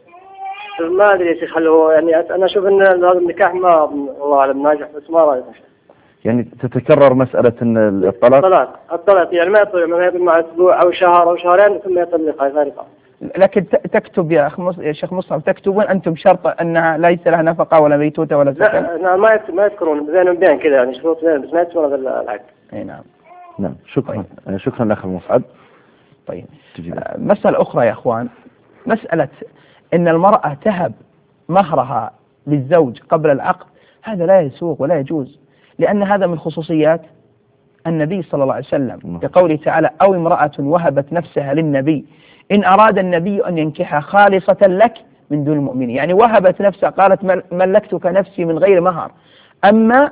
ما أدري يا شيخ هل هو يعني أنا أشوف إن هذا النكاح ما والله أعلم ناجح، بس ما رأيك؟ يعني تتكرر مسألة إن الطلاق؟ الطلاق الطلاق يعني ما يطلق ما يطلق مع أسبوع أو شهر أو شهرين ثم يطلق هاي فارقة. لكن تكتب يا أخ مص... يا شيخ مصعب، تكتبون أنتم شرط أنها ليس لها نفقة ولا بيتوتة ولا سكن؟ لا ما يكتب ما يذكرون بين وبين كذا يعني شروط بين، بس ما يذكرون هذا العقد. أي نعم. نعم شكرا. طيب. شكرا لأخ مصعب. طيب مسألة أخرى يا أخوان، مسألة إن المرأة تهب مهرها للزوج قبل العقد، هذا لا يسوغ ولا يجوز، لأن هذا من خصوصيات النبي صلى الله عليه وسلم، بقوله تعالى أو امرأة وهبت نفسها للنبي إن أراد النبي أن ينكحها خالصة لك من دون المؤمنين، يعني وهبت نفسها، قالت ملكتك نفسي من غير مهر. أما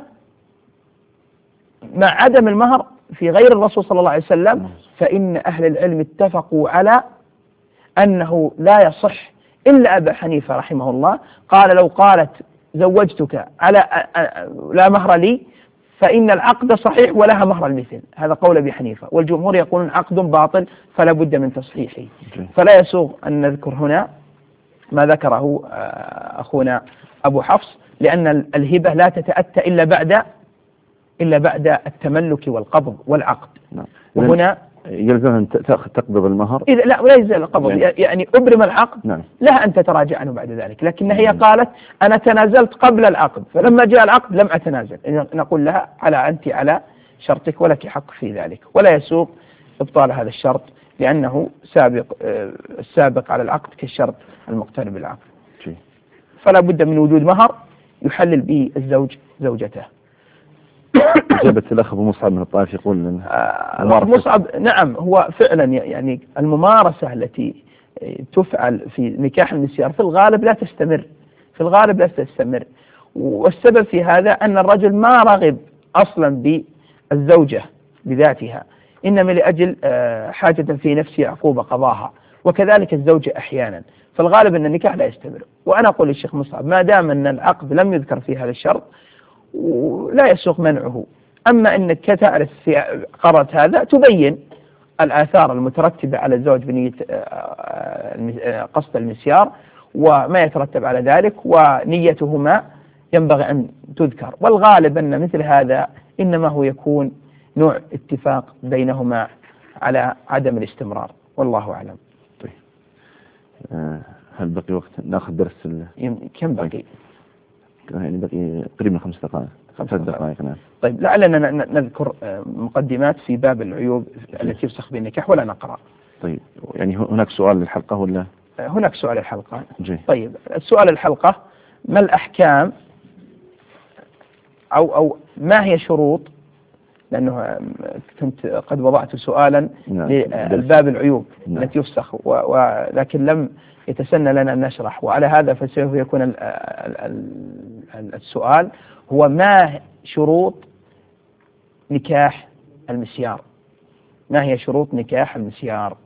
مع عدم المهر في غير الرسول صلى الله عليه وسلم فإن أهل العلم اتفقوا على أنه لا يصح إلا أبا حنيفة رحمه الله قال لو قالت زوجتك على لا مهر لي فإن العقد صحيح ولها مهر المثل، هذا قول أبي حنيفة، والجمهور يقولون عقد باطل فلا بد من تصحيحه. فلا يسوغ أن نذكر هنا ما ذكره أخونا أبو حفص، لأن الهبة لا تتأتى إلا بعد إلا بعد التملك والقبض والعقد. وهنا يلزم أن تقبض المهر إذا لا ولا يلزم القبض، يعني, يعني أبرم العقد. نعم. لها أن تتراجع عنه بعد ذلك، لكن هي قالت أنا تنازلت قبل العقد، فلما جاء العقد لم أتنازل، نقول لها على أنت على شرطك ولك حق في ذلك، ولا يسوق إبطال هذا الشرط لأنه سابق السابق على العقد كالشرط المقترن بالعقد. فلا بد من وجود مهر يحلل به الزوج زوجته. إجابة الأخ أبو مصعب من الطائف يقول آه مصعب نعم، هو فعلا يعني الممارسة التي تفعل في نكاح المسيار في الغالب لا تستمر، في الغالب لا تستمر، والسبب في هذا أن الرجل ما رغب أصلا بالزوجة بذاتها، إنما لأجل حاجة في نفسه يعقوب قضاها، وكذلك الزوجة أحيانا، فالغالب أن النكاح لا يستمر. وأنا أقول للشيخ مصعب ما دام أن العقد لم يذكر في هذا الشرط ولا يسوق منعه. أما أنك تعرف في قررت هذا تبين الآثار المترتبة على الزوج بنية قصد المسيار وما يترتب على ذلك، ونيتهما ينبغي أن تذكر، والغالب أن مثل هذا إنما هو يكون نوع اتفاق بينهما على عدم الاستمرار، والله أعلم. طيب هل بقي وقت نأخذ درس كم بقي؟ يعني بقي قريب من خمس دقائق خمس دقائق نعم. طيب لعلنا نذكر مقدمات في باب العيوب التي يفسخ بالنكاح ولا نقرأ. طيب يعني هناك سؤال للحلقة ولا؟ هناك سؤال الحلقة. جي. طيب السؤال الحلقة ما الأحكام أو أو ما هي شروط، لأنه كنت قد وضعت سؤالا نعم. للباب العيوب نعم. التي يفسخ ولكن لم يتسنى لنا أن نشرح، وعلى هذا فسوف يكون السؤال هو ما شروط نكاح المسيار، ما هي شروط نكاح المسيار؟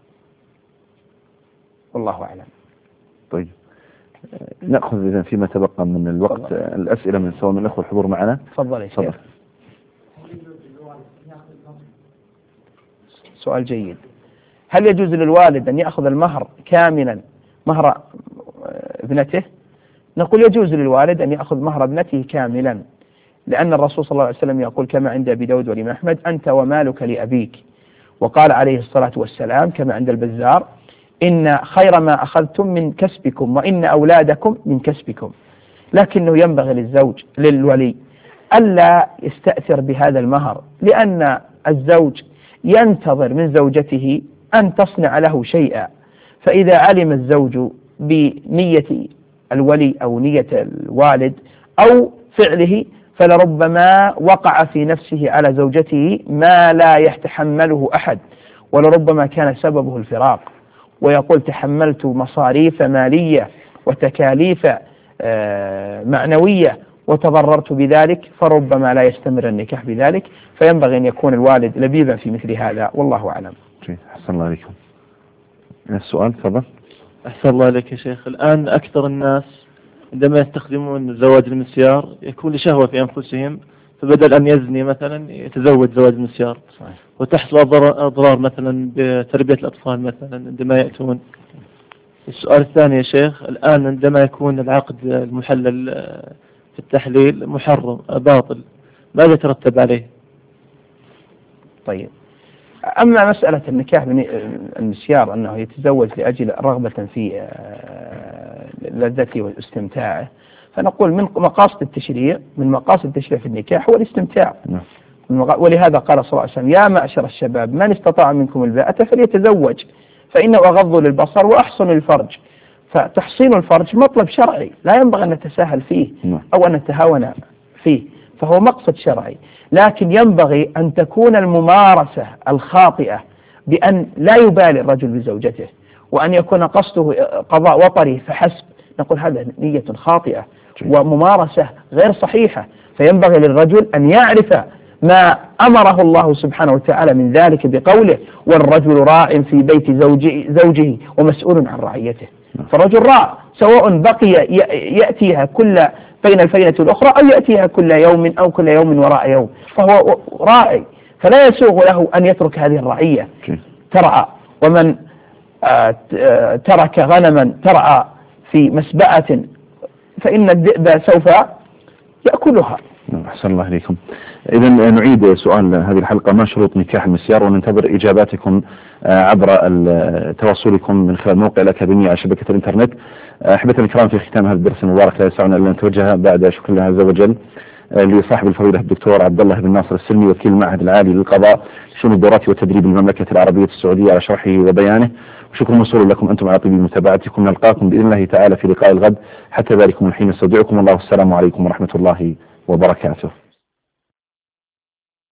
والله أعلم. طيب نأخذ إذا فيما تبقى من الوقت فضل. الأسئلة من سواء من الأخوة الحضور معنا. تفضل يا شيخ. سؤال جيد. هل يجوز للوالد أن يأخذ المهر كاملا مهر ابنته؟ نقول يجوز للوالد أن يأخذ مهر ابنته كاملا، لأن الرسول صلى الله عليه وسلم يقول كما عند أبي داود والإمام أحمد: أنت ومالك لأبيك. وقال عليه الصلاة والسلام كما عند البزار: إن خير ما أخذتم من كسبكم وإن أولادكم من كسبكم. لكنه ينبغي للزوج للولي ألا يستأثر بهذا المهر، لأن الزوج ينتظر من زوجته أن تصنع له شيئا، فإذا علم الزوج بنية الولي أو نية الوالد أو فعله فلربما وقع في نفسه على زوجته ما لا يتحمله أحد، ولربما كان سببه الفراق، ويقول: تحملت مصاريف مالية وتكاليف معنوية وتضررت بذلك، فربما لا يستمر النكاح بذلك. فينبغي أن يكون الوالد لبيبا في مثل هذا، والله أعلم. أحسن الله عليكم. السؤال تفضل. أحسن الله عليك يا شيخ. الآن أكثر الناس عندما يستخدمون زواج المسيار يكون لشهوة في أنفسهم، فبدل أن يزني مثلا يتزوج زواج المسيار، وتحصل أضرار مثلا بتربية الأطفال مثلا عندما يأتون. السؤال الثاني يا شيخ: الآن عندما يكون العقد المحلل في التحليل محرم باطل، ماذا يترتب عليه؟ طيب، أما مسألة النكاح المسيار أنه يتزوج لأجل رغبة في لذته واستمتاعه، فنقول من مقاصد التشريع من مقاصد التشريع في النكاح هو الاستمتاع. ولهذا قال صلى الله عليه وسلم: يا معشر الشباب من استطاع منكم الباءة فليتزوج فإنه أغض للبصر وأحصن للفرج. فتحصين الفرج مطلب شرعي لا ينبغي أن نتساهل فيه أو أن نتهاون فيه، فهو مقصد شرعي، لكن ينبغي أن تكون الممارسة الخاطئة بأن لا يبالي الرجل بزوجته وأن يكون قصده قضاء وطري فحسب، نقول هذا نية خاطئة وممارسة غير صحيحة. فينبغي للرجل أن يعرف ما أمره الله سبحانه وتعالى من ذلك بقوله: والرجل راع في بيت زوجه, زوجه ومسؤول عن رعيته. فالرجل راع، سواء بقي يأتيها كل بين الفينة الأخرى أو يأتيها كل يوم أو كل يوم وراء يوم، فهو راعي، فلا يسوغ له أن يترك هذه الرعية ترعى. ومن ترك غنما ترعى في مسبعة فإن الذئب سوف يأكلها. أحسن الله عليكم. إذا نعيد سؤال هذه الحلقة: ما شروط نكاح المسيار؟ وننتظر إجاباتكم عبر تواصلكم من خلال موقع الأكاديمية على شبكة الإنترنت. أحبتنا الكرام، في ختام هذا الدرس المبارك لا يسعنا إلا أن نتوجه بعد شكر الله عز وجل لصاحب الفضيلة الدكتور عبد الله بن ناصر السلمي وكيل المعهد العالي للقضاء شؤون الدورات والتدريب المملكة العربية السعودية على شرحه وبيانه، وشكر موصول لكم أنتم على طيب متابعتكم. نلقاكم بإذن الله تعالى في لقاء الغد، حتى ذلكم الحين استودعكم الله، والسلام عليكم ورحمة الله وبركاته.